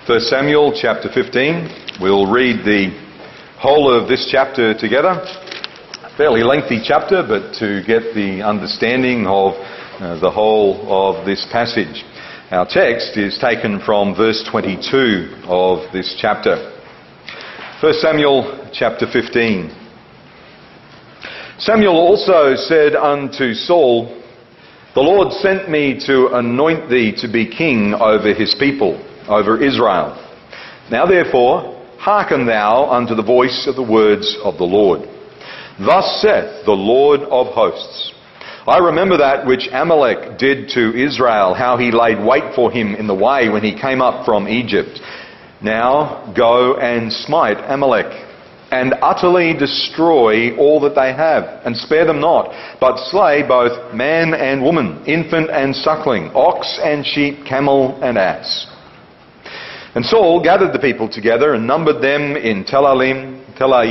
1 Samuel chapter 15. We'll read the whole of this chapter together. A fairly lengthy chapter, but to get the understanding of the whole of this passage. Our text is taken from verse 22 of this chapter. 1 Samuel chapter 15. Samuel also said unto Saul, "The Lord sent me to anoint thee to be king over his people, over Israel. Now therefore, hearken thou unto the voice of the words of the Lord. Thus saith the Lord of hosts, I remember that which Amalek did to Israel, how he laid wait for him in the way when he came up from Egypt. Now go and smite Amalek, and utterly destroy all that they have, and spare them not, but slay both man and woman, infant and suckling, ox and sheep, camel and ass." And Saul gathered the people together and numbered them in Telaim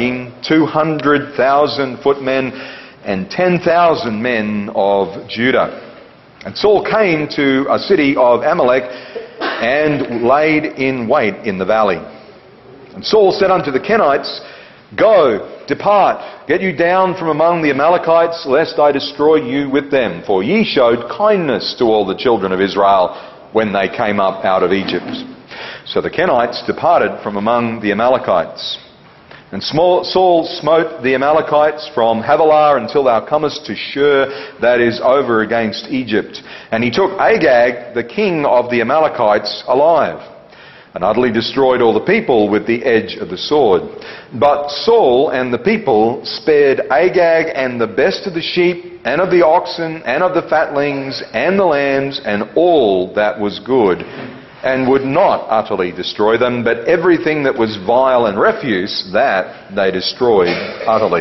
200,000 footmen and 10,000 men of Judah. And Saul came to a city of Amalek and laid in wait in the valley. And Saul said unto the Kenites, "Go, depart, get you down from among the Amalekites, lest I destroy you with them. For ye showed kindness to all the children of Israel when they came up out of Egypt." So the Kenites departed from among the Amalekites. And Saul smote the Amalekites from Havilah until thou comest to Shur, that is over against Egypt. And he took Agag, the king of the Amalekites, alive, and utterly destroyed all the people with the edge of the sword. But Saul and the people spared Agag and the best of the sheep, and of the oxen, and of the fatlings, and the lambs, and all that was good, and would not utterly destroy them, but everything that was vile and refuse, that they destroyed utterly.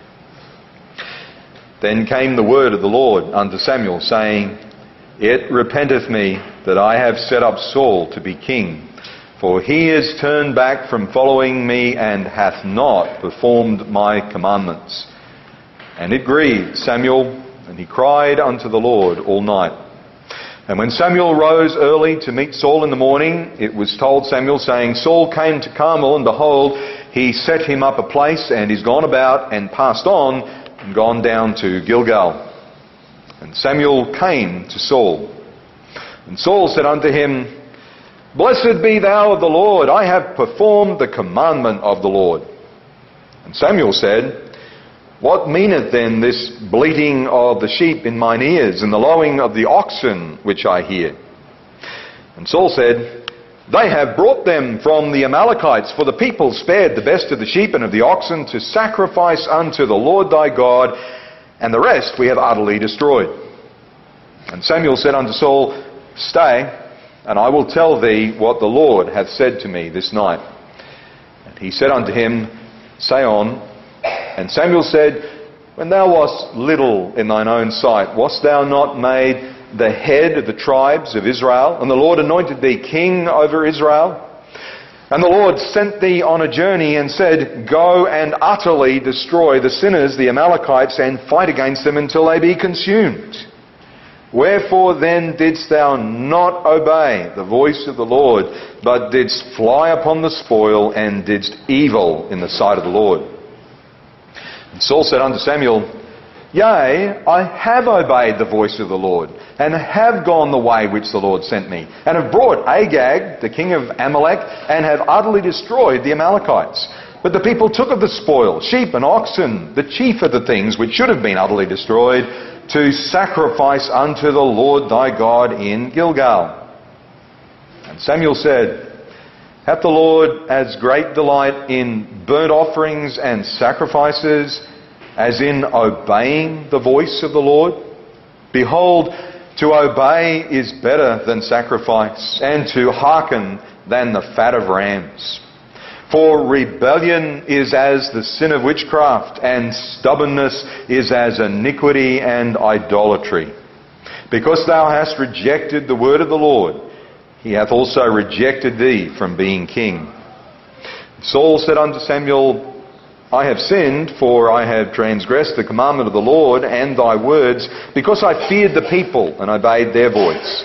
Then came the word of the Lord unto Samuel, saying, "It repenteth me that I have set up Saul to be king, for he is turned back from following me, and hath not performed my commandments." And it grieved Samuel, and he cried unto the Lord all night. And when Samuel rose early to meet Saul in the morning, it was told Samuel, saying, "Saul came to Carmel, and behold, he set him up a place, and is gone about, and passed on, and gone down to Gilgal." And Samuel came to Saul. And Saul said unto him, "Blessed be thou of the Lord, I have performed the commandment of the Lord." And Samuel said, "What meaneth then this bleating of the sheep in mine ears, and the lowing of the oxen which I hear?" And Saul said, "They have brought them from the Amalekites, for the people spared the best of the sheep and of the oxen to sacrifice unto the Lord thy God, and the rest we have utterly destroyed." And Samuel said unto Saul, "Stay, and I will tell thee what the Lord hath said to me this night." And he said unto him, "Say on." And Samuel said, "When thou wast little in thine own sight, wast thou not made the head of the tribes of Israel? And the Lord anointed thee king over Israel? And the Lord sent thee on a journey and said, Go and utterly destroy the sinners, the Amalekites, and fight against them until they be consumed. Wherefore then didst thou not obey the voice of the Lord, but didst fly upon the spoil, and didst evil in the sight of the Lord?" And Saul said unto Samuel, "Yea, I have obeyed the voice of the Lord, and have gone the way which the Lord sent me, and have brought Agag, the king of Amalek, and have utterly destroyed the Amalekites. But the people took of the spoil, sheep and oxen, the chief of the things which should have been utterly destroyed, to sacrifice unto the Lord thy God in Gilgal." And Samuel said, "Hath the Lord as great delight in burnt offerings and sacrifices as in obeying the voice of the Lord? Behold, to obey is better than sacrifice, and to hearken than the fat of rams. For rebellion is as the sin of witchcraft, and stubbornness is as iniquity and idolatry. Because thou hast rejected the word of the Lord, he hath also rejected thee from being king." Saul said unto Samuel, "I have sinned, for I have transgressed the commandment of the Lord and thy words, because I feared the people and obeyed their voice.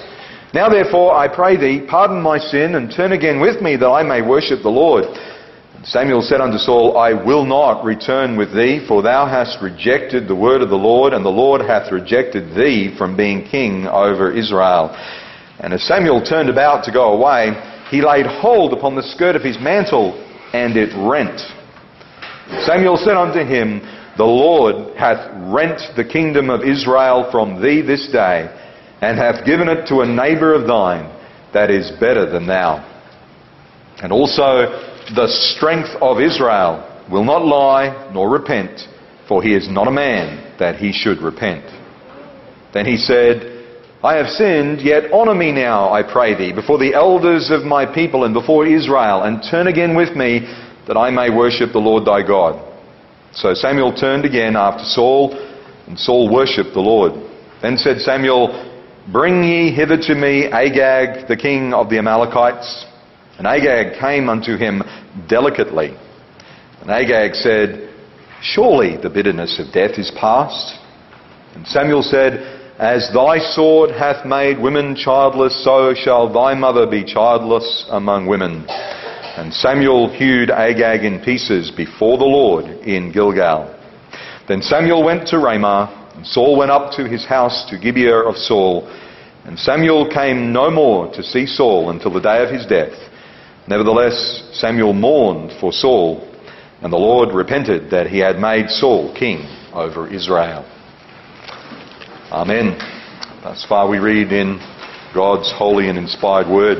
Now therefore, I pray thee, pardon my sin, and turn again with me, that I may worship the Lord. And Samuel said unto Saul, I will not return with thee, for thou hast rejected the word of the Lord, and the Lord hath rejected thee from being king over Israel. And as Samuel turned about to go away, he laid hold upon the skirt of his mantle, and it rent. Samuel said unto him, The Lord hath rent the kingdom of Israel from thee this day, and hath given it to a neighbour of thine that is better than thou. And also the strength of Israel will not lie nor repent, for he is not a man that he should repent. Then he said, I have sinned, yet honour me now, I pray thee, before the elders of my people and before Israel, and turn again with me, that I may worship the Lord thy God. So Samuel turned again after Saul, and Saul worshipped the Lord. Then said Samuel, Bring ye hither to me Agag, the king of the Amalekites. And Agag came unto him delicately. And Agag said, Surely the bitterness of death is past. And Samuel said, As thy sword hath made women childless, so shall thy mother be childless among women. And Samuel hewed Agag in pieces before the Lord in Gilgal. Then Samuel went to Ramah, and Saul went up to his house to Gibeah of Saul. And Samuel came no more to see Saul until the day of his death. Nevertheless, Samuel mourned for Saul, and the Lord repented that he had made Saul king over Israel. Amen. Thus far we read in God's holy and inspired word.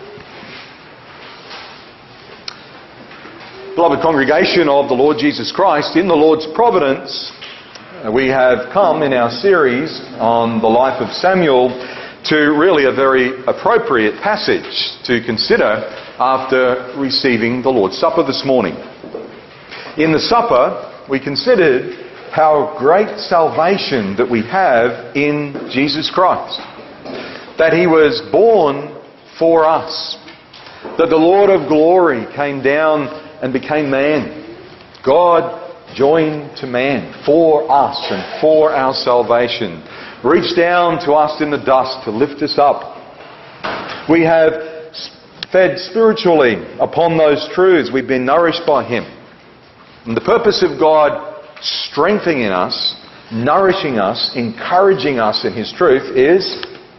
Beloved congregation of the Lord Jesus Christ, in the Lord's providence, we have come in our series on the life of Samuel to really a very appropriate passage to consider after receiving the Lord's Supper this morning. In the supper, we considered how great salvation that we have in Jesus Christ. That he was born for us. That the Lord of glory came down and became man. God joined to man for us and for our salvation. Reached down to us in the dust to lift us up. We have fed spiritually upon those truths. We've been nourished by him. And the purpose of God strengthening us, nourishing us, encouraging us in his truth is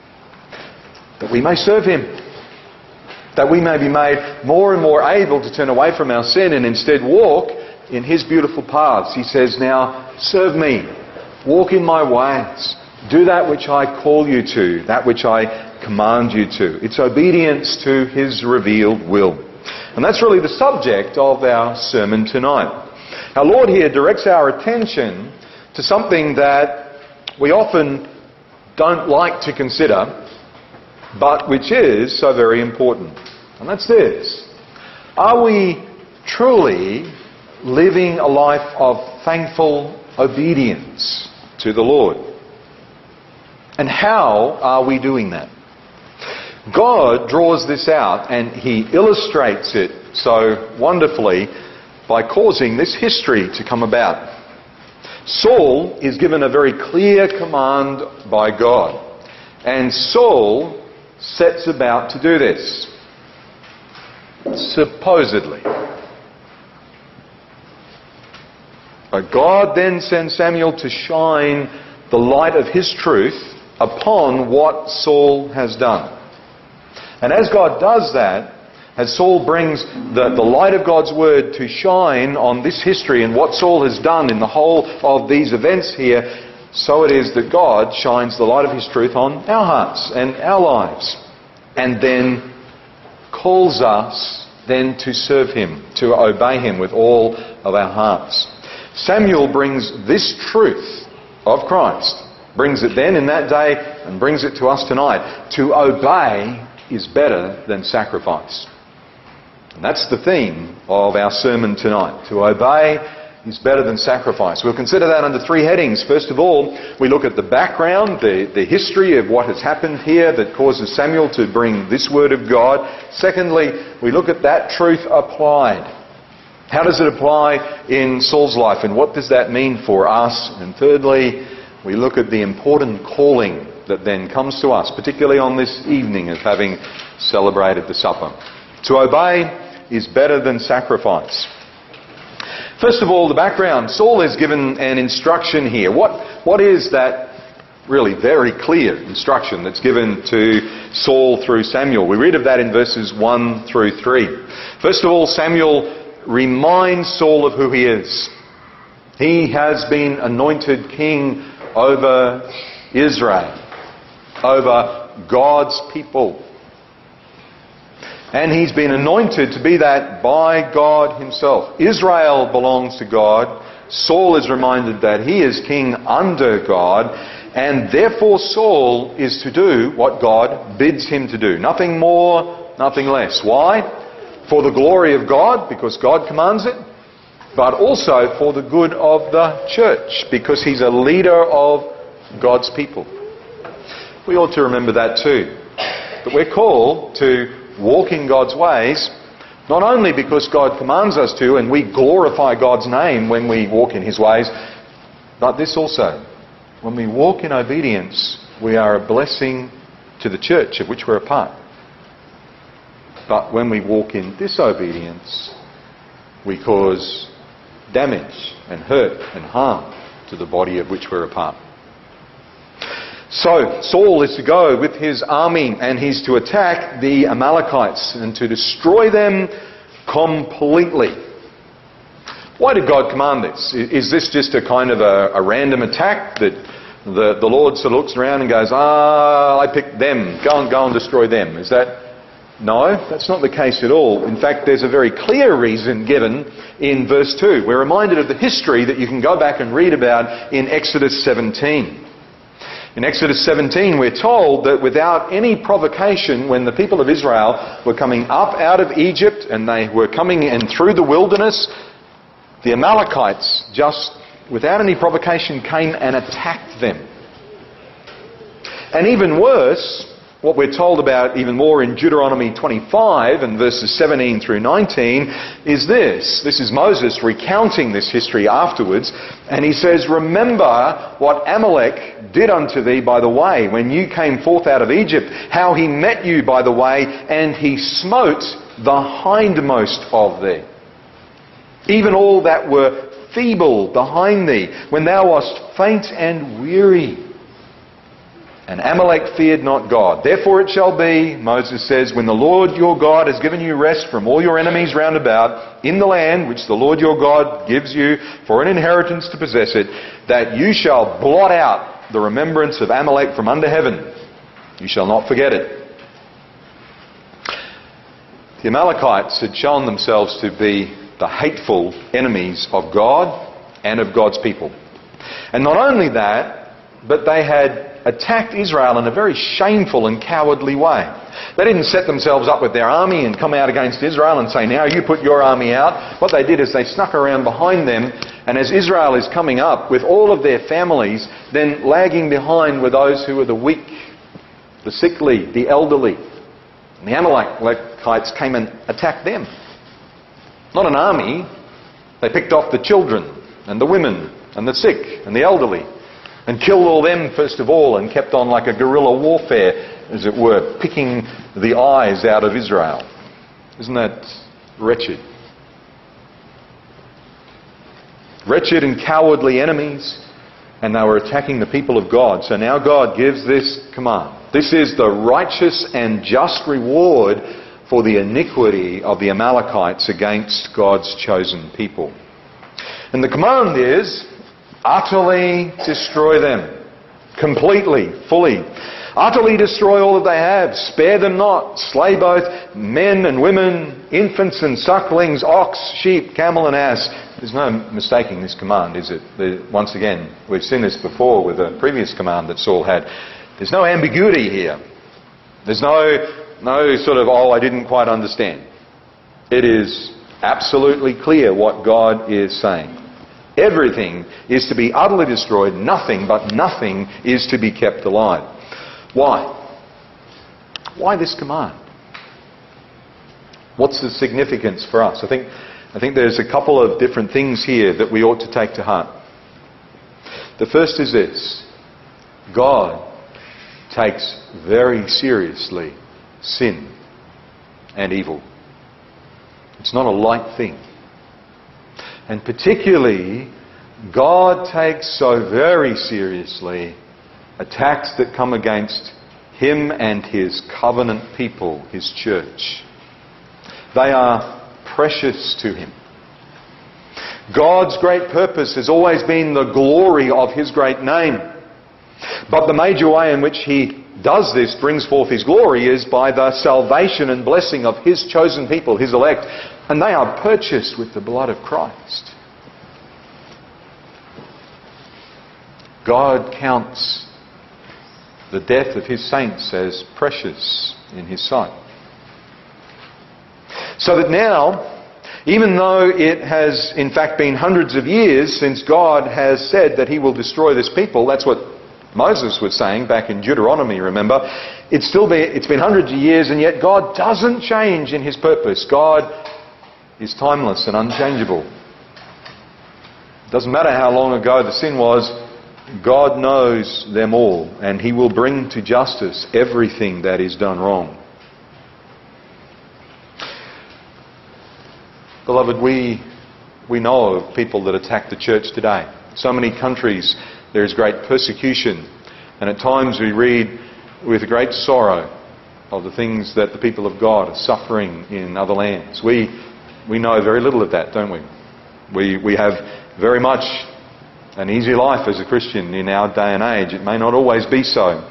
that we may serve him. That we may be made more and more able to turn away from our sin and instead walk in his beautiful paths. He says, now serve me. Walk in my ways. Do that which I call you to, that which I command you to. It's obedience to his revealed will. And that's really the subject of our sermon tonight. Our Lord here directs our attention to something that we often don't like to consider, but which is so very important. And that's this. Are we truly living a life of thankful obedience to the Lord? And how are we doing that? God draws this out and he illustrates it so wonderfully by causing this history to come about. Saul is given a very clear command by God. And Saul sets about to do this. Supposedly. But God then sends Samuel to shine the light of his truth upon what Saul has done. And as God does that, as Saul brings the light of God's word to shine on this history and what Saul has done in the whole of these events here, so it is that God shines the light of his truth on our hearts and our lives. And then calls us then to serve him, to obey him with all of our hearts. Samuel brings this truth of Christ, brings it then in that day and brings it to us tonight. To obey is better than sacrifice. And that's the theme of our sermon tonight. To obey is better than sacrifice. We'll consider that under three headings. First of all, we look at the background, the history of what has happened here that causes Samuel to bring this word of God. Secondly, we look at that truth applied. How does it apply in Saul's life and what does that mean for us? And thirdly, we look at the important calling that then comes to us, particularly on this evening of having celebrated the supper. To obey is better than sacrifice. First of all, the background. Saul is given an instruction here. What is that really very clear instruction that's given to Saul through Samuel? We read of that in verses 1 through 3. First of all, Samuel reminds Saul of who he is. He has been anointed king over Israel, over God's people. And he's been anointed to be that by God himself. Israel belongs to God. Saul is reminded that he is king under God, and therefore Saul is to do what God bids him to do. Nothing more, nothing less. Why? For the glory of God, because God commands it, but also for the good of the church, because he's a leader of God's people. We ought to remember that too. That we're called to walk in God's ways, not only because God commands us to, and we glorify God's name when we walk in his ways, but this also. When we walk in obedience, we are a blessing to the church of which we're a part. But when we walk in disobedience, we cause damage and hurt and harm to the body of which we're a part. So, Saul is to go with his army, and he's to attack the Amalekites and to destroy them completely. Why did God command this? Is this just a kind of a random attack that the Lord sort of looks around and goes, I picked them, go and destroy them? Is that... No, that's not the case at all. In fact, there's a very clear reason given in verse 2. We're reminded of the history that you can go back and read about in Exodus 17. In Exodus 17, we're told that without any provocation, when the people of Israel were coming up out of Egypt and they were coming in through the wilderness, the Amalekites, just without any provocation, came and attacked them. And even worse, what we're told about even more in Deuteronomy 25 and verses 17 through 19 is this. This is Moses recounting this history afterwards, and he says, remember what Amalek did unto thee by the way when you came forth out of Egypt, how he met you by the way, and he smote the hindmost of thee. Even all that were feeble behind thee, when thou wast faint and weary. And Amalek feared not God. Therefore it shall be, Moses says, when the Lord your God has given you rest from all your enemies round about, in the land which the Lord your God gives you for an inheritance to possess it, that you shall blot out the remembrance of Amalek from under heaven. You shall not forget it. The Amalekites had shown themselves to be the hateful enemies of God and of God's people. And not only that, but they had attacked Israel in a very shameful and cowardly way. They didn't set themselves up with their army and come out against Israel and say, now you put your army out. What they did is they snuck around behind them, and as Israel is coming up with all of their families, then lagging behind were those who were the weak, the sickly, the elderly. And the Amalekites came and attacked them. Not an army. They picked off the children and the women and the sick and the elderly, and killed all them first of all, and kept on like a guerrilla warfare, as it were, picking the eyes out of Israel. Isn't that wretched? Wretched and cowardly enemies, and they were attacking the people of God. So now God gives this command. This is the righteous and just reward for the iniquity of the Amalekites against God's chosen people. And the command is, utterly destroy them. Completely, fully. Utterly destroy all that they have. Spare them not. Slay both men and women, infants and sucklings, ox, sheep, camel and ass. There's no mistaking this command, is it? Once again, we've seen this before with a previous command that Saul had. There's no ambiguity here. There's no sort of, I didn't quite understand. It is absolutely clear what God is saying. Everything is to be utterly destroyed. Nothing, but nothing, is to be kept alive. Why? Why this command? What's the significance for us? I think there's a couple of different things here that we ought to take to heart. The first is this. God takes very seriously sin and evil. It's not a light thing. And particularly, God takes so very seriously attacks that come against Him and His covenant people, His church. They are precious to Him. God's great purpose has always been the glory of His great name. But the major way in which He does this, brings forth His glory, is by the salvation and blessing of His chosen people, His elect. And they are purchased with the blood of Christ. God counts the death of His saints as precious in His sight. So that now, even though it has in fact been hundreds of years since God has said that He will destroy this people, that's what Moses was saying back in Deuteronomy, remember? It's been hundreds of years, and yet God doesn't change in His purpose. God is timeless and unchangeable. It doesn't matter how long ago the sin was, God knows them all, and He will bring to justice everything that is done wrong. Beloved, we know of people that attack the church today. So many countries there is great persecution, and at times we read with great sorrow of the things that the people of God are suffering in other lands. We know very little of that, don't we? We have very much an easy life as a Christian in our day and age. It may not always be so.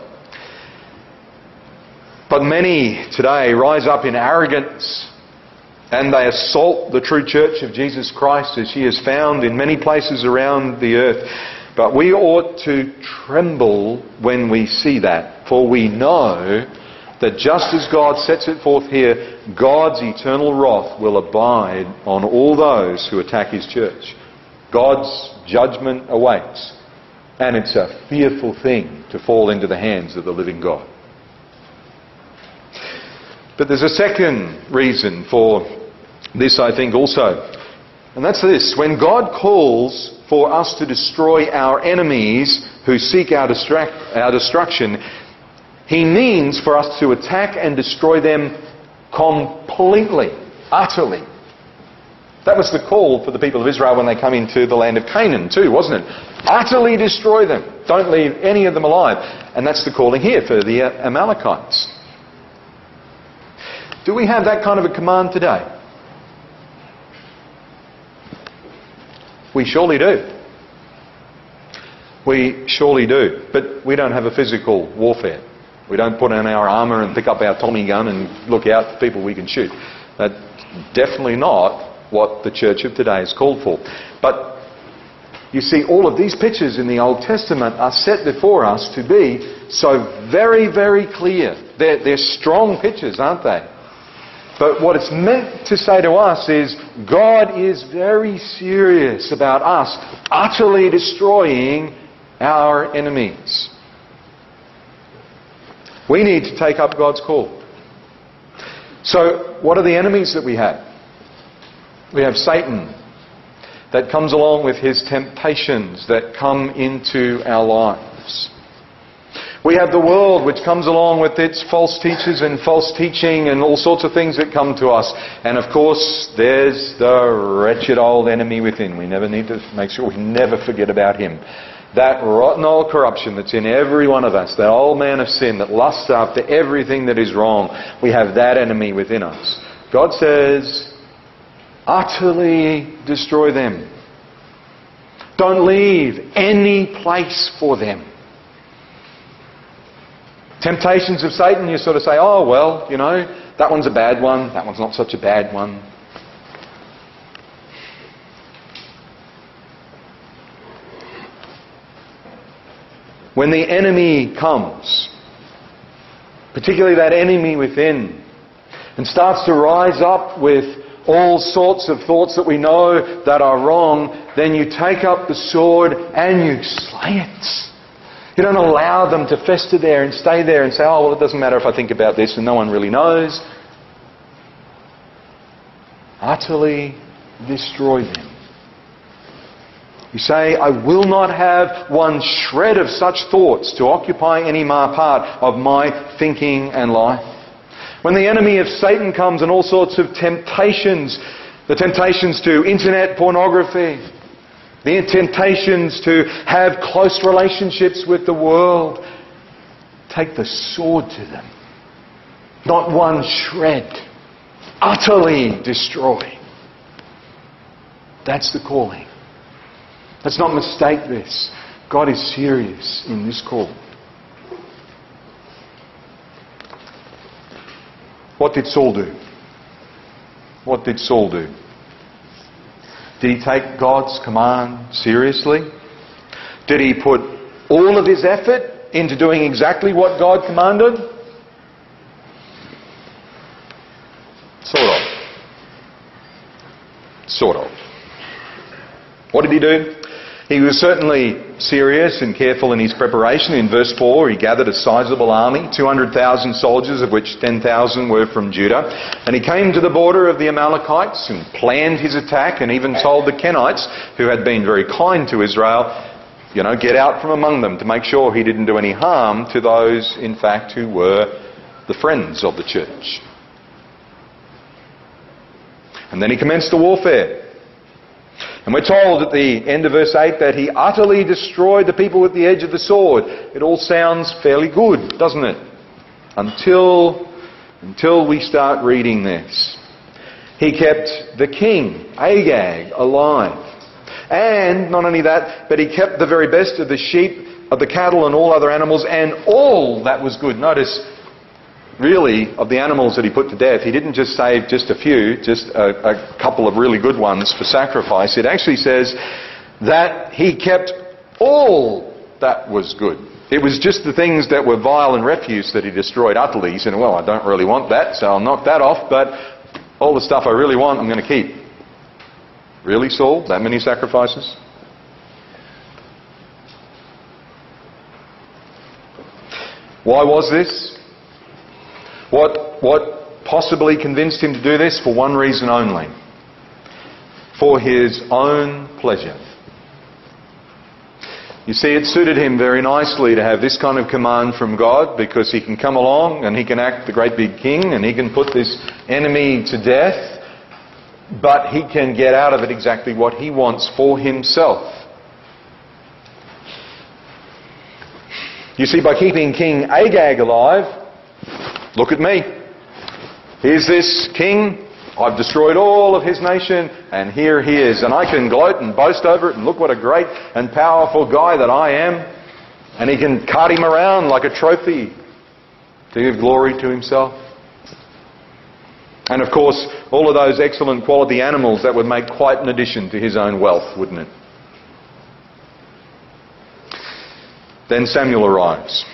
But many today rise up in arrogance, and they assault the true church of Jesus Christ as she is found in many places around the earth. But we ought to tremble when we see that, for we know that just as God sets it forth here, God's eternal wrath will abide on all those who attack His church. God's judgment awaits, and it's a fearful thing to fall into the hands of the living God. But there's a second reason for this, I think, also. And that's this: when God calls for us to destroy our enemies who seek our destruction, He means for us to attack and destroy them completely, utterly. That was the call for the people of Israel when they come into the land of Canaan too, wasn't it? Utterly destroy them. Don't leave any of them alive. And that's the calling here for the Amalekites. Do we have that kind of a command today? We surely do. We surely do. But we don't have a physical warfare. We don't put on our armour and pick up our Tommy gun and look out for people we can shoot. That's definitely not what the church of today is called for. But you see, all of these pictures in the Old Testament are set before us to be so very, very clear. They're strong pictures, aren't they? But what it's meant to say to us is God is very serious about us utterly destroying our enemies. We need to take up God's call. So, what are the enemies that we have? We have Satan that comes along with his temptations that come into our lives. We have the world which comes along with its false teachers and false teaching and all sorts of things that come to us. And of course, there's the wretched old enemy within. We never need to make sure we never forget about him. That rotten old corruption that's in every one of us, that old man of sin that lusts after everything that is wrong, we have that enemy within us. God says, utterly destroy them. Don't leave any place for them. Temptations of Satan, you sort of say, oh, well, you know, that one's a bad one, that one's not such a bad one. When the enemy comes, particularly that enemy within, and starts to rise up with all sorts of thoughts that we know that are wrong, then you take up the sword and you slay it. You don't allow them to fester there and stay there and say, oh, well, it doesn't matter if I think about this and no one really knows. Utterly destroy them. You say, I will not have one shred of such thoughts to occupy any more part of my thinking and life. When the enemy of Satan comes and all sorts of temptations, the temptations to internet pornography, the temptations to have close relationships with the world, take the sword to them. Not one shred. Utterly destroy. That's the calling. Let's not mistake this. God is serious in this call. What did Saul do? What did Saul do? Did he take God's command seriously? Did he put all of his effort into doing exactly what God commanded? Sort of. Sort of. What did he do? He was certainly serious and careful in his preparation. In verse 4, he gathered a sizable army, 200,000 soldiers, of which 10,000 were from Judah. And he came to the border of the Amalekites and planned his attack, and even told the Kenites, who had been very kind to Israel, get out from among them, to make sure he didn't do any harm to those, in fact, who were the friends of the church. And then he commenced the warfare. And we're told at the end of verse 8 that he utterly destroyed the people with the edge of the sword. It all sounds fairly good, doesn't it? Until we start reading this. He kept the king, Agag, alive. And not only that, but he kept the very best of the sheep, of the cattle and all other animals, and all that was good. Notice, really, of the animals that he put to death, he didn't just save just a few, just a couple of really good ones for sacrifice. It actually says that he kept all that was good. It was just the things that were vile and refuse that he destroyed utterly. He said, well, I don't really want that, so I'll knock that off, but all the stuff I really want, I'm going to keep. Really, Saul? That many sacrifices? Why was this? What possibly convinced him to do this? For one reason only. For his own pleasure. You see, it suited him very nicely to have this kind of command from God, because he can come along and he can act the great big king and he can put this enemy to death, but he can get out of it exactly what he wants for himself. You see, by keeping King Agag alive, look at me. Here's this king. I've destroyed all of his nation, and here he is. And I can gloat and boast over it, and look what a great and powerful guy that I am. And he can cart him around like a trophy to give glory to himself. And of course, all of those excellent quality animals, that would make quite an addition to his own wealth, wouldn't it? Then Samuel arrives.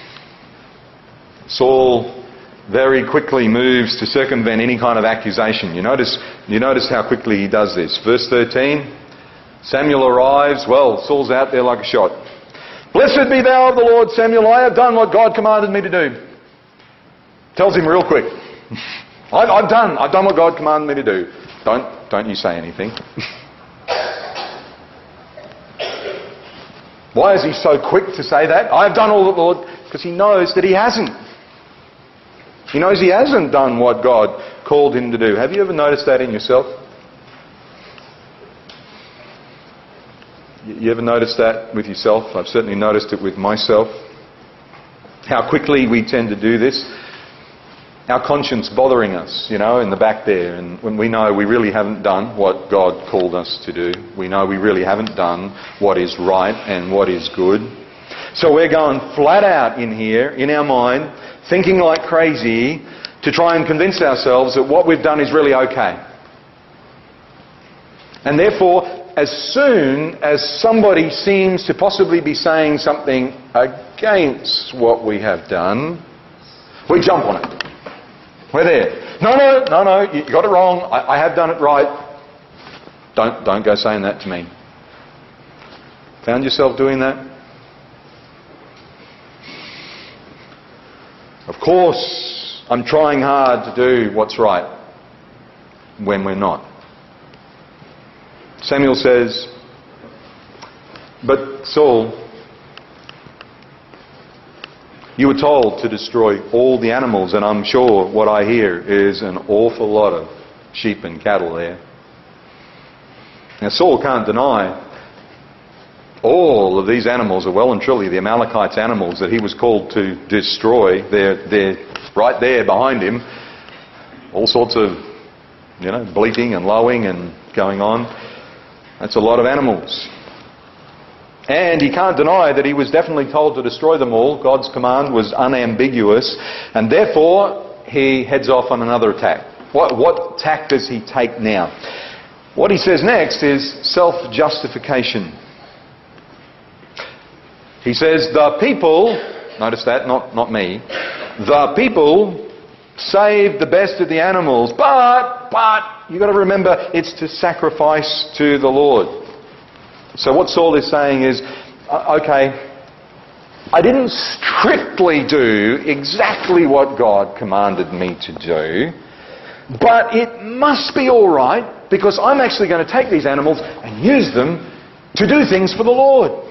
Saul very quickly moves to circumvent any kind of accusation. You notice how quickly he does this. Verse 13, Samuel arrives. Well, Saul's out there like a shot. Blessed be thou of the Lord, Samuel. I have done what God commanded me to do. Tells him real quick. I've done what God commanded me to do. Don't you say anything. Why is he so quick to say that? I have done all that, Lord. Because he knows that he hasn't. He knows he hasn't done what God called him to do. Have you ever noticed that in yourself? You ever noticed that with yourself? I've certainly noticed it with myself. How quickly we tend to do this. Our conscience bothering us, in the back there. And when we know we really haven't done what God called us to do. We know we really haven't done what is right and what is good. So we're going flat out in here, in our mind, thinking like crazy to try and convince ourselves that what we've done is really okay. And therefore, as soon as somebody seems to possibly be saying something against what we have done, we jump on it. We're there. No, you got it wrong. I have done it right. Don't go saying that to me. Found yourself doing that? Of course, I'm trying hard to do what's right when we're not. Samuel says, But Saul, you were told to destroy all the animals, and I'm sure what I hear is an awful lot of sheep and cattle there. Now Saul can't deny all of these animals are well and truly the Amalekites' animals that he was called to destroy. They're right there behind him. All sorts of, bleating and lowing and going on. That's a lot of animals. And he can't deny that he was definitely told to destroy them all. God's command was unambiguous. And therefore, he heads off on another attack. What tack does he take now? What he says next is self-justification. He says, the people, notice that, not me, the people saved the best of the animals, but you've got to remember, it's to sacrifice to the Lord. So what Saul is saying is, okay, I didn't strictly do exactly what God commanded me to do, but it must be all right because I'm actually going to take these animals and use them to do things for the Lord.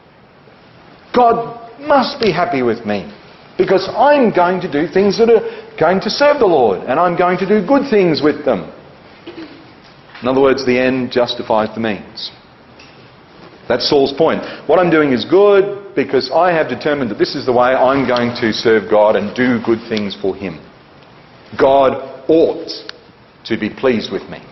God must be happy with me because I'm going to do things that are going to serve the Lord and I'm going to do good things with them. In other words, the end justifies the means. That's Saul's point. What I'm doing is good because I have determined that this is the way I'm going to serve God and do good things for Him. God ought to be pleased with me.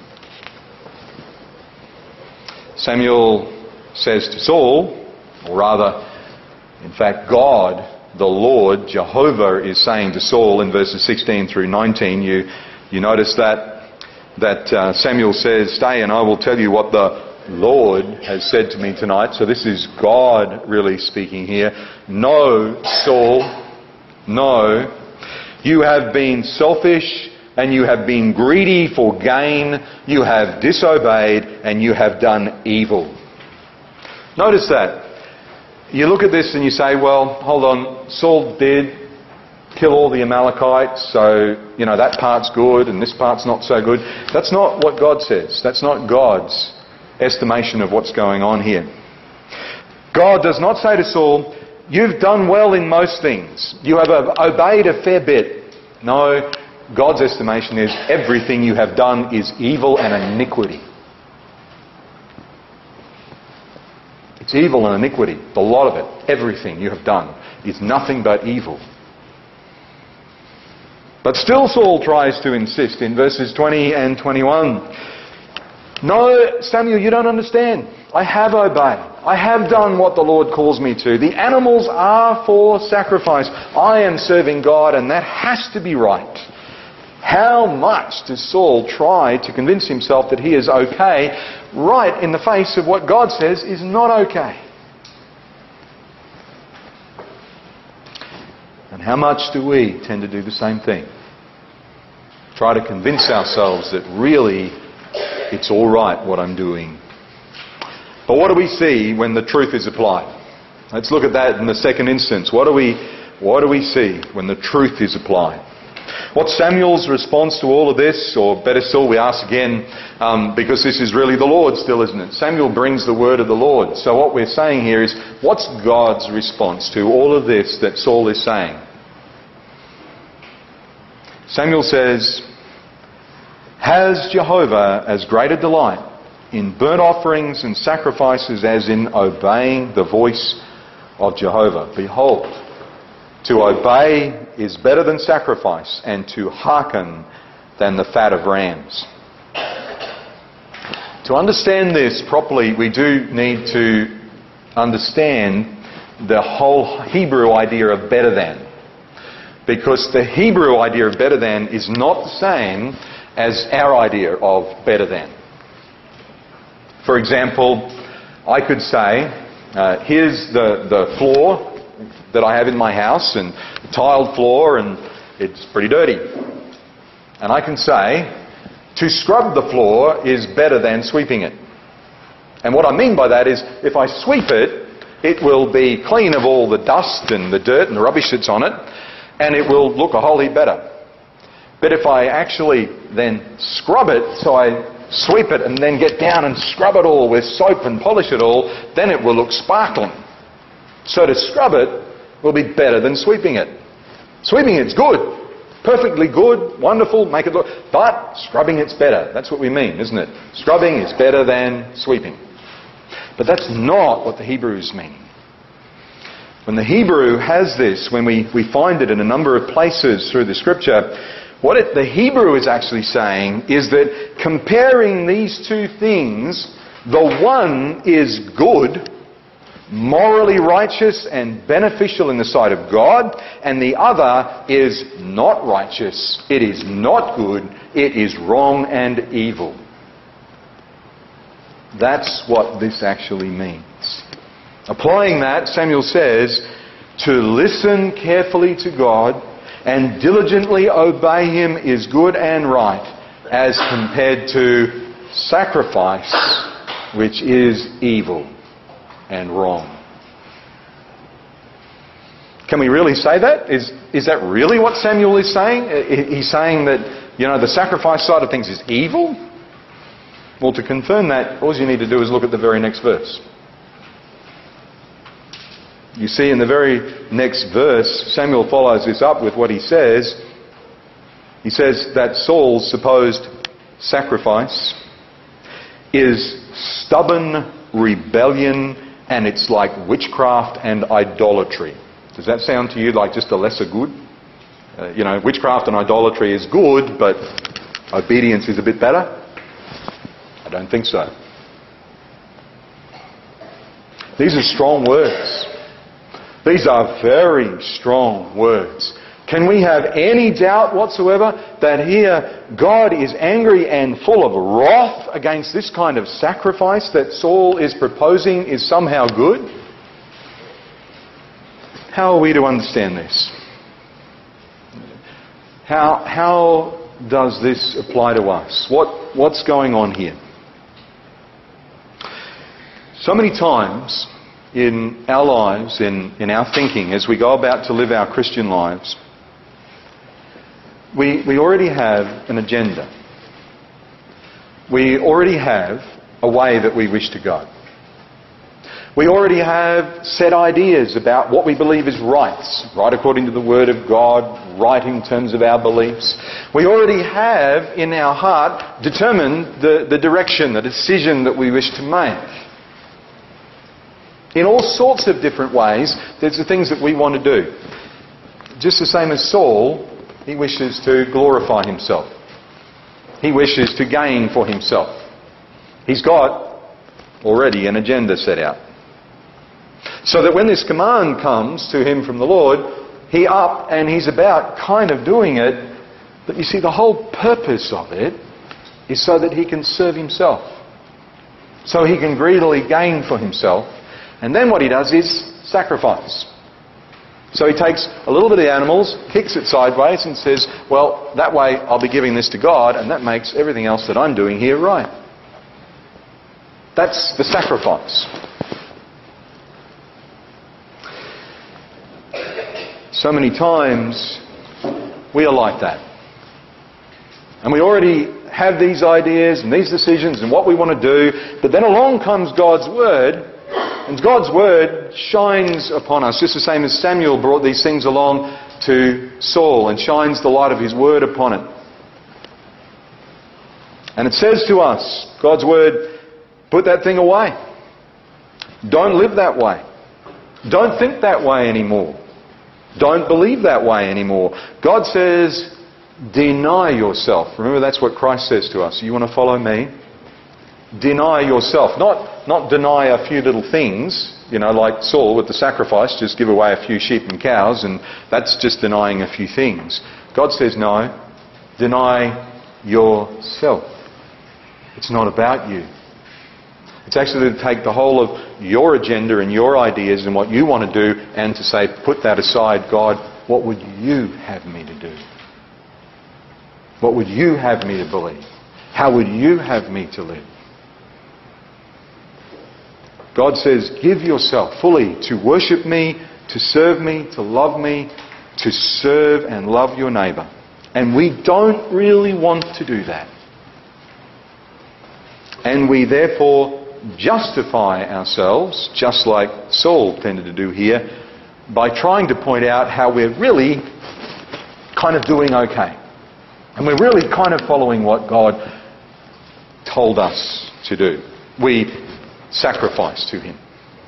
Samuel says to Saul, or rather, in fact, God, the Lord, Jehovah, is saying to Saul in verses 16 through 19. You notice that Samuel says, "Stay and I will tell you what the Lord has said to me tonight." So this is God really speaking here. "No, Saul, no. You have been selfish and you have been greedy for gain. You have disobeyed and you have done evil." Notice that. You look at this and you say, well, hold on, Saul did kill all the Amalekites, so, that part's good and this part's not so good. That's not what God says. That's not God's estimation of what's going on here. God does not say to Saul, you've done well in most things. You have obeyed a fair bit. No, God's estimation is everything you have done is evil and iniquity. It's evil and iniquity. The lot of it, everything you have done, is nothing but evil. But still Saul tries to insist in verses 20 and 21. No, Samuel, you don't understand. I have obeyed. I have done what the Lord calls me to. The animals are for sacrifice. I am serving God and that has to be right. How much does Saul try to convince himself that he is okay, right in the face of what God says is not okay? And how much do we tend to do the same thing? Try to convince ourselves that really it's all right what I'm doing. But what do we see when the truth is applied? Let's look at that in the second instance. What do we see when the truth is applied? What's Samuel's response to all of this? Or better still, we ask again, because this is really the Lord still, isn't it? Samuel brings the word of the Lord. So what we're saying here is, what's God's response to all of this that Saul is saying? Samuel says, has Jehovah as great a delight in burnt offerings and sacrifices as in obeying the voice of Jehovah? Behold, to obey is better than sacrifice, and to hearken than the fat of rams. To understand this properly, we do need to understand the whole Hebrew idea of better than. Because the Hebrew idea of better than is not the same as our idea of better than. For example, I could say, here's the floor that I have in my house, and tiled floor, and it's pretty dirty. And I can say, to scrub the floor is better than sweeping it. And what I mean by that is, if I sweep it, it will be clean of all the dust and the dirt and the rubbish that's on it, and it will look a whole heap better. But if I actually then scrub it, so I sweep it and then get down and scrub it all with soap and polish it all, then it will look sparkling. So to scrub it will be better than sweeping it. Sweeping it's good, perfectly good, wonderful, make it look, but scrubbing it's better. That's what we mean, isn't it? Scrubbing is better than sweeping. But that's not what the Hebrew is meaning. When the Hebrew has this, when we find it in a number of places through the Scripture, what the Hebrew is actually saying is that comparing these two things, the one is good, morally righteous and beneficial in the sight of God, and the other is not righteous. It is not good. It is wrong and evil. That's what this actually means. Applying that, Samuel says, to listen carefully to God and diligently obey Him is good and right, as compared to sacrifice, which is evil and wrong. Can we really say that? Is that really what Samuel is saying? He's saying that, the sacrifice side of things is evil? Well, to confirm that, all you need to do is look at the very next verse. You see, in the very next verse, Samuel follows this up with what he says. He says that Saul's supposed sacrifice is stubborn rebellion, and it's like witchcraft and idolatry. Does that sound to you like just a lesser good? Witchcraft and idolatry is good, but obedience is a bit better? I don't think so. These are strong words. These are very strong words. Can we have any doubt whatsoever that here God is angry and full of wrath against this kind of sacrifice that Saul is proposing is somehow good? How are we to understand this? How does this apply to us? What's going on here? So many times in our lives, in our thinking, as we go about to live our Christian lives, we already have an agenda. We already have a way that we wish to go. We already have set ideas about what we believe is right according to the Word of God, right in terms of our beliefs. We already have in our heart determined the direction, the decision that we wish to make. In all sorts of different ways, there's the things that we want to do. Just the same as Saul, he wishes to glorify himself. He wishes to gain for himself. He's got already an agenda set out. So that when this command comes to him from the Lord, he's about kind of doing it, but you see the whole purpose of it is so that he can serve himself. So he can greedily gain for himself. And then what he does is sacrifice. So he takes a little bit of the animals, kicks it sideways and says, well, that way I'll be giving this to God, and that makes everything else that I'm doing here right. That's the sacrifice. So many times we are like that. And we already have these ideas and these decisions and what we want to do, but then along comes God's Word, and God's Word shines upon us, just the same as Samuel brought these things along to Saul and shines the light of his Word upon it. And it says to us, God's Word, put that thing away. Don't live that way. Don't think that way anymore. Don't believe that way anymore. God says, deny yourself. Remember, that's what Christ says to us. You want to follow me? Deny yourself. Not deny a few little things, like Saul with the sacrifice, just give away a few sheep and cows, and that's just denying a few things. God says, no, deny yourself. It's not about you. It's actually to take the whole of your agenda and your ideas and what you want to do and to say, put that aside, God, what would you have me to do? What would you have me to believe? How would you have me to live? God says, give yourself fully to worship me, to serve me, to love me, to serve and love your neighbour. And we don't really want to do that. And we therefore justify ourselves, just like Saul tended to do here, by trying to point out how we're really kind of doing okay. And we're really kind of following what God told us to do. We sacrifice to Him.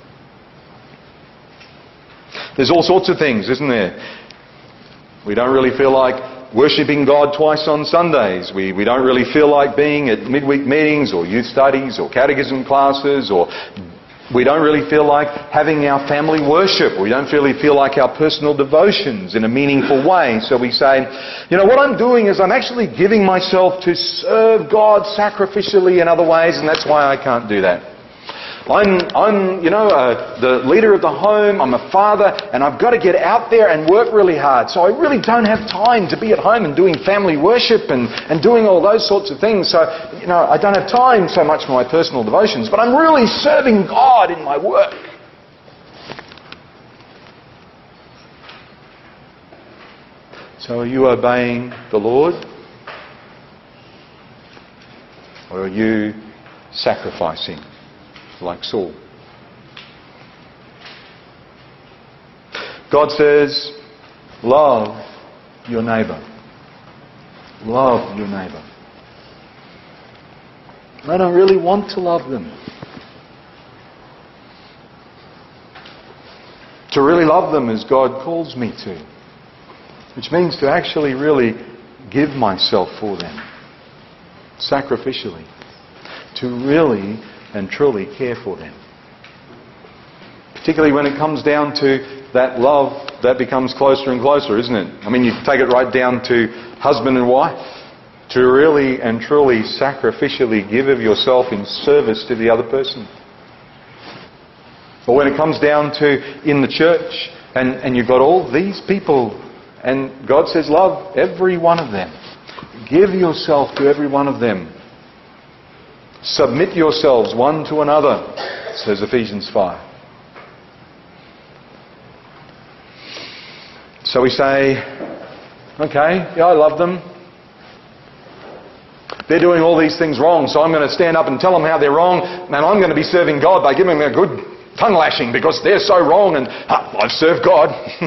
There's all sorts of things, isn't there? We don't really feel like worshipping God twice on Sundays. We don't really feel like being at midweek meetings or youth studies or catechism classes, or we don't really feel like having our family worship. We don't really feel like our personal devotions in a meaningful way. So we say, you know, what I'm doing is I'm actually giving myself to serve God sacrificially in other ways, and that's why I can't do that. I'm the leader of the home, I'm a father, and I've got to get out there and work really hard. So I really don't have time to be at home and doing family worship and doing all those sorts of things. So, I don't have time so much for my personal devotions, but I'm really serving God in my work. So are you obeying the Lord? Or are you sacrificing? Like Saul. God says, love your neighbour. Love your neighbour. I don't really want to love them. To really love them as God calls me to. Which means to actually really give myself for them. Sacrificially. To really and truly care for them. Particularly when it comes down to that love that becomes closer and closer, isn't it? I mean, you take it right down to husband and wife. To really and truly sacrificially give of yourself in service to the other person. Or when it comes down to in the church, and you've got all these people, and God says love every one of them. Give yourself to every one of them. Submit yourselves one to another, says Ephesians 5. So we say, okay, yeah, I love them. They're doing all these things wrong, so I'm going to stand up and tell them how they're wrong, and I'm going to be serving God by giving them a good tongue lashing because they're so wrong, and I've served God.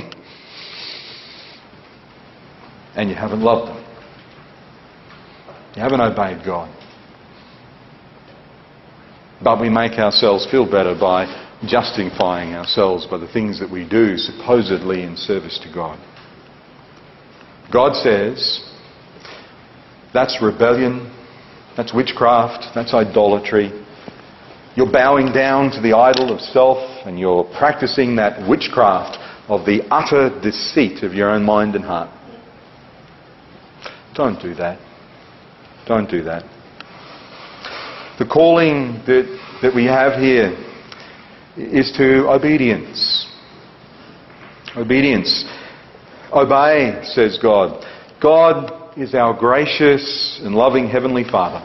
And you haven't loved them. You haven't obeyed God. But we make ourselves feel better by justifying ourselves by the things that we do, supposedly in service to God. God says, that's rebellion, that's witchcraft, that's idolatry. You're bowing down to the idol of self, and you're practicing that witchcraft of the utter deceit of your own mind and heart. Don't do that. Don't do that. The calling that we have here is to obedience. Obedience. Obey, says God. God is our gracious and loving Heavenly Father.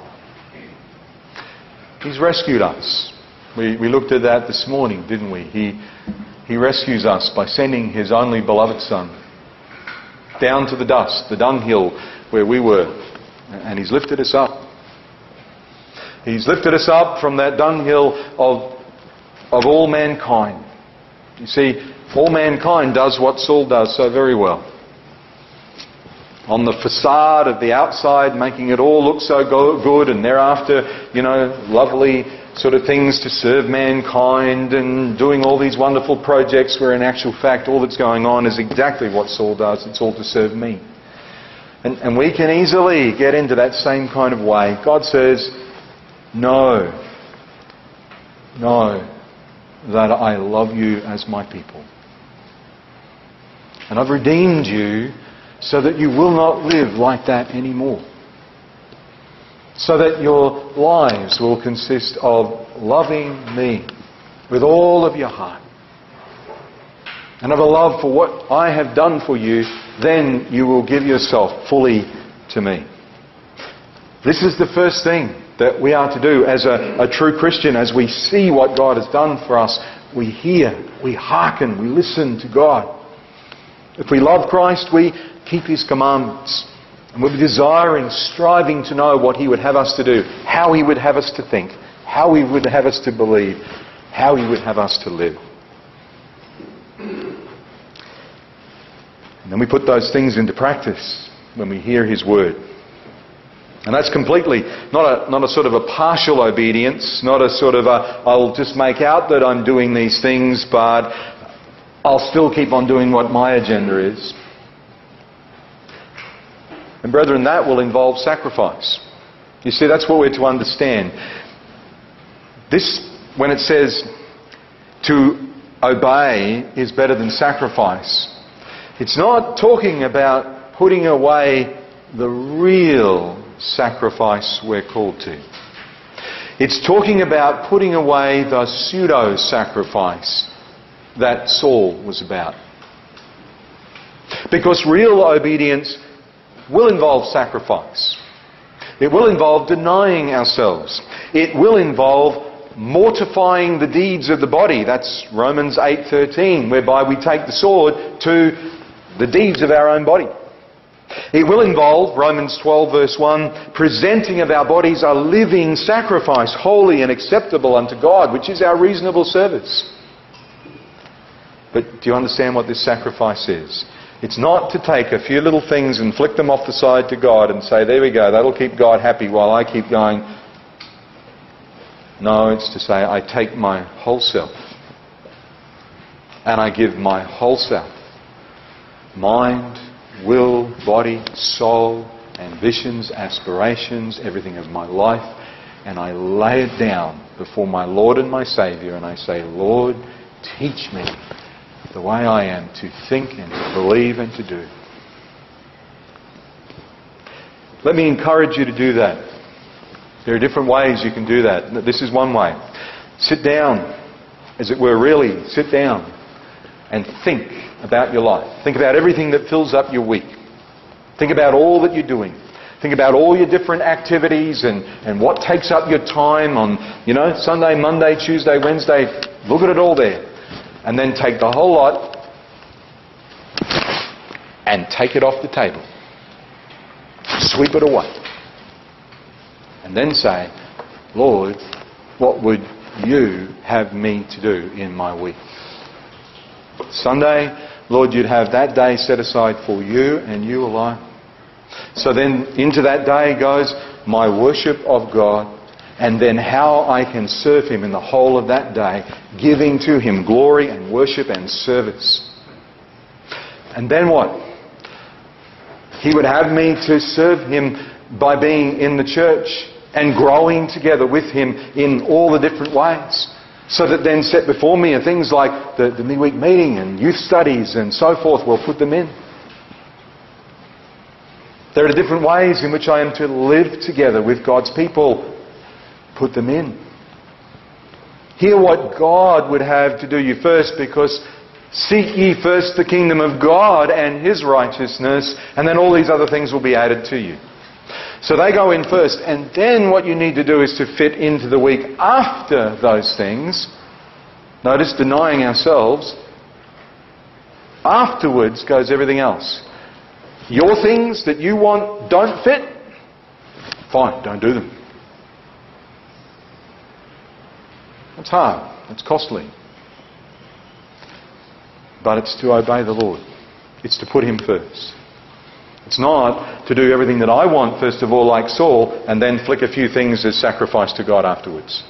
He's rescued us. We looked at that this morning, didn't we? He rescues us by sending His only beloved Son down to the dust, the dunghill where we were, and He's lifted us up. He's lifted us up from that dunghill of all mankind. You see, all mankind does what Saul does so very well. On the facade of the outside, making it all look so good, and thereafter, lovely sort of things to serve mankind and doing all these wonderful projects where in actual fact all that's going on is exactly what Saul does. It's all to serve me. And we can easily get into that same kind of way. God says, know that I love you as my people. And I've redeemed you so that you will not live like that anymore. So that your lives will consist of loving me with all of your heart. And of a love for what I have done for you, then you will give yourself fully to me. This is the first thing that we are to do as a true Christian. As we see what God has done for us, we hear, we hearken, we listen to God. If we love Christ, we keep His commandments. And we'll be desiring, striving to know what He would have us to do, how He would have us to think, how He would have us to believe, how He would have us to live. And then we put those things into practice when we hear His word. And that's completely not a sort of a partial obedience, not a sort of a, I'll just make out that I'm doing these things, but I'll still keep on doing what my agenda is. And brethren, that will involve sacrifice. You see, that's what we're to understand. This, when it says to obey is better than sacrifice, it's not talking about putting away the real sacrifice we're called to. It's talking about putting away the pseudo-sacrifice that Saul was about. Because real obedience will involve sacrifice. It will involve denying ourselves. It will involve mortifying the deeds of the body. That's Romans 8:13, whereby we take the sword to the deeds of our own body. It will involve, Romans 12 verse 1, presenting of our bodies a living sacrifice, holy and acceptable unto God, which is our reasonable service. But do you understand what this sacrifice is? It's not to take a few little things and flick them off the side to God and say, there we go, that'll keep God happy while I keep going. No, it's to say, I take my whole self and I give my whole self, mind, will, body, soul, ambitions, aspirations, everything of my life, and I lay it down before my Lord and my Saviour and I say, Lord, teach me the way I am to think and to believe and to do. Let me encourage you to do that. There are different ways you can do that. This is one way. Sit down, as it were, really sit down and think about your life. Think about everything that fills up your week. Think about all that you're doing. Think about all your different activities and what takes up your time on, Sunday, Monday, Tuesday, Wednesday. Look at it all there. And then take the whole lot and take it off the table. Sweep it away. And then say, Lord, what would you have me to do in my week? Sunday, Lord, you'd have that day set aside for you and you alone. So then into that day goes my worship of God, and then how I can serve Him in the whole of that day, giving to Him glory and worship and service. And then what? He would have me to serve Him by being in the church and growing together with Him in all the different ways. So that then set before me are things like the midweek meeting and youth studies and so forth. We'll put them in. There are different ways in which I am to live together with God's people. Put them in. Hear what God would have to do you first, because seek ye first the kingdom of God and His righteousness, and then all these other things will be added to you. So they go in first, and then what you need to do is to fit into the week after those things. Notice, denying ourselves. Afterwards goes everything else. Your things that you want don't fit? Fine, don't do them. It's hard, it's costly. But it's to obey the Lord. It's to put Him first. It's not to do everything that I want first of all, like Saul, and then flick a few things as sacrifice to God afterwards.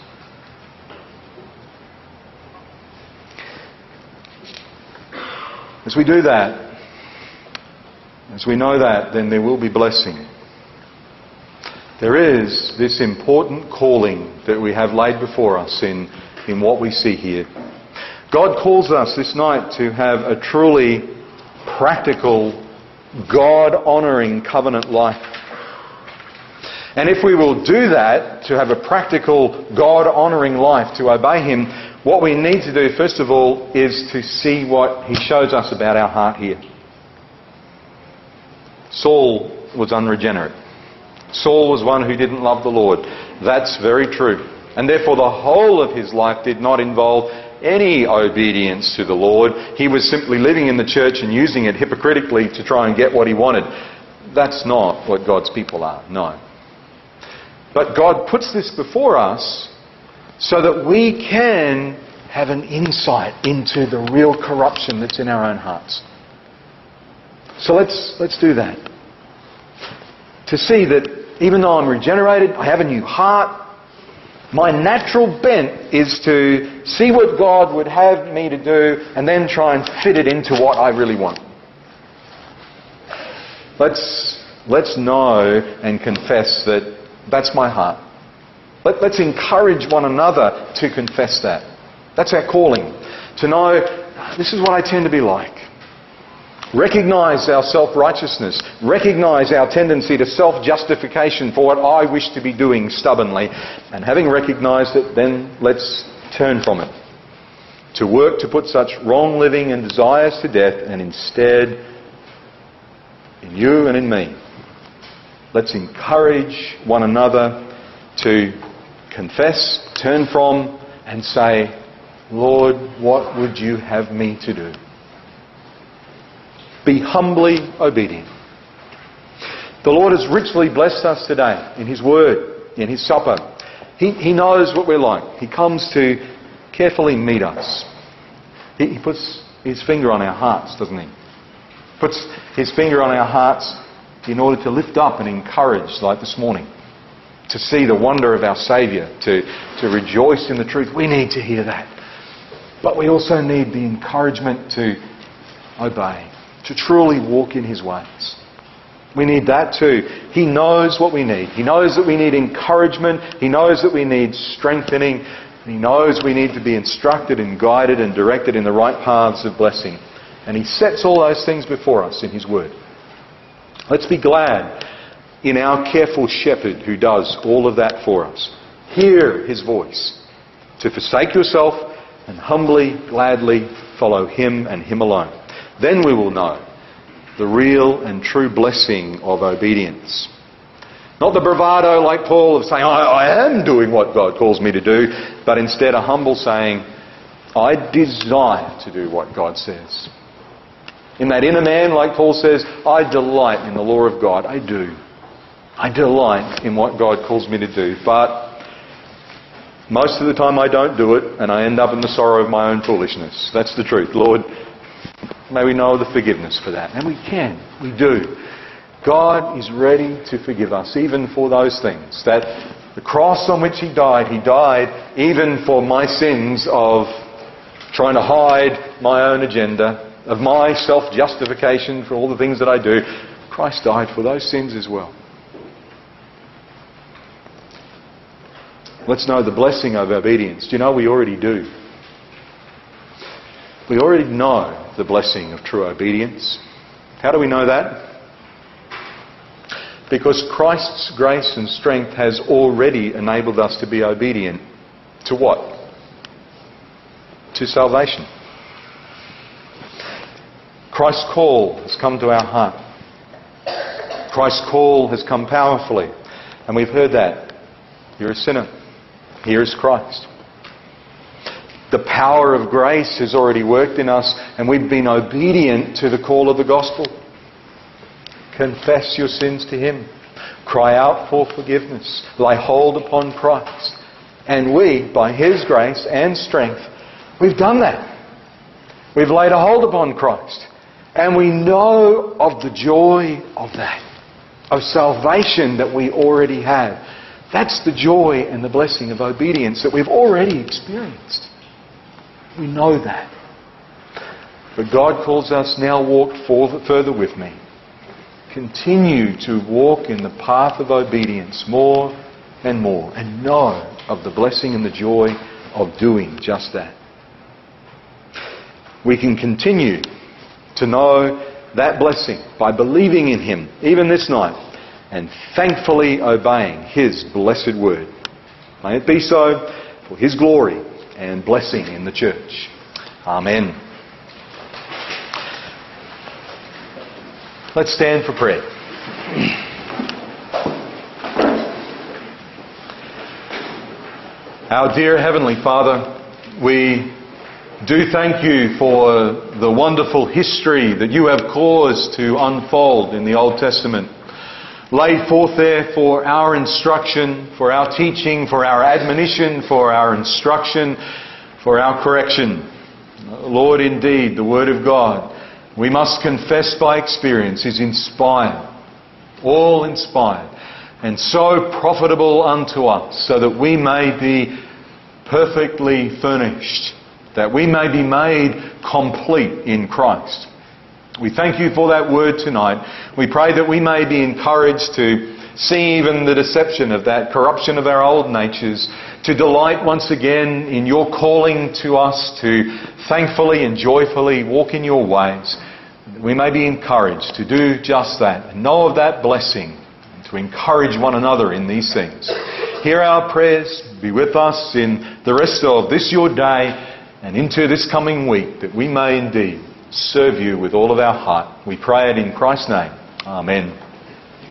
As we do that, as we know that, then there will be blessing. There is this important calling that we have laid before us in what we see here. God calls us this night to have a truly practical, God-honouring covenant life. And if we will do that, to have a practical, God-honouring life, to obey Him, what we need to do, first of all, is to see what He shows us about our heart here. Saul was unregenerate. Saul was one who didn't love the Lord. That's very true. And therefore the whole of his life did not involve any obedience to the Lord. He was simply living in the church and using it hypocritically to try and get what he wanted. That's not what God's people are, no. But God puts this before us so that we can have an insight into the real corruption that's in our own hearts. So let's do that. To see that even though I'm regenerated, I have a new heart, my natural bent is to see what God would have me to do and then try and fit it into what I really want. Let's know and confess that that's my heart. Let's encourage one another to confess that. That's our calling. To know, this is what I tend to be like. Recognise our self-righteousness. Recognise our tendency to self-justification for what I wish to be doing stubbornly. And having recognised it, then let's turn from it. To work to put such wrong living and desires to death, and instead, in you and in me, let's encourage one another to confess, turn from, and say, Lord, what would you have me to do? Be humbly obedient. The Lord has richly blessed us today in His Word, in His supper. He knows what we're like. He comes to carefully meet us. He puts His finger on our hearts, doesn't He? Puts His finger on our hearts in order to lift up and encourage, like this morning. To see the wonder of our Saviour, to rejoice in the truth. We need to hear that. But we also need the encouragement to obey, to truly walk in His ways. We need that too. He knows what we need. He knows that we need encouragement. He knows that we need strengthening. He knows we need to be instructed and guided and directed in the right paths of blessing. And He sets all those things before us in His Word. Let's be glad in our careful shepherd who does all of that for us. Hear His voice. To forsake yourself and humbly, gladly follow Him and Him alone. Then we will know the real and true blessing of obedience. Not the bravado like Paul of saying, I am doing what God calls me to do, but instead a humble saying, I desire to do what God says. In that inner man, like Paul says, I delight in the law of God. I do. I delight in what God calls me to do, but most of the time I don't do it, and I end up in the sorrow of my own foolishness. That's the truth. Lord, may we know the forgiveness for that. And we can. We do. God is ready to forgive us, even for those things. That the cross on which He died even for my sins of trying to hide my own agenda, of my self-justification for all the things that I do. Christ died for those sins as well. Let's know the blessing of obedience. Do you know we already do? We already know the blessing of true obedience. How do we know that? Because Christ's grace and strength has already enabled us to be obedient to what? To salvation. Christ's call has come to our heart. Christ's call has come powerfully. And we've heard that. You're a sinner. Here is Christ. The power of grace has already worked in us, and we've been obedient to the call of the gospel. Confess your sins to Him. Cry out for forgiveness. Lay hold upon Christ. And we, by His grace and strength, we've done that. We've laid a hold upon Christ. And we know of the joy of that, of salvation that we already have. That's the joy and the blessing of obedience that we've already experienced. We know that. But God calls us, now walk further with me. Continue to walk in the path of obedience more and more, and know of the blessing and the joy of doing just that. We can continue to know that blessing by believing in Him, even this night, and thankfully obeying His blessed word. May it be so for His glory and blessing in the church. Amen. Let's stand for prayer. Our dear Heavenly Father, we do thank you for the wonderful history that you have caused to unfold in the Old Testament, laid forth there for our instruction, for our teaching, for our admonition, for our instruction, for our correction. Lord, indeed, the Word of God, we must confess by experience, is inspired, all inspired, and so profitable unto us, so that we may be perfectly furnished, that we may be made complete in Christ. We thank you for that word tonight. We pray that we may be encouraged to see even the deception of that corruption of our old natures, to delight once again in your calling to us to thankfully and joyfully walk in your ways. We may be encouraged to do just that and know of that blessing, and to encourage one another in these things. Hear our prayers. Be with us in the rest of this your day and into this coming week, that we may indeed serve you with all of our heart. We pray it in Christ's name. Amen.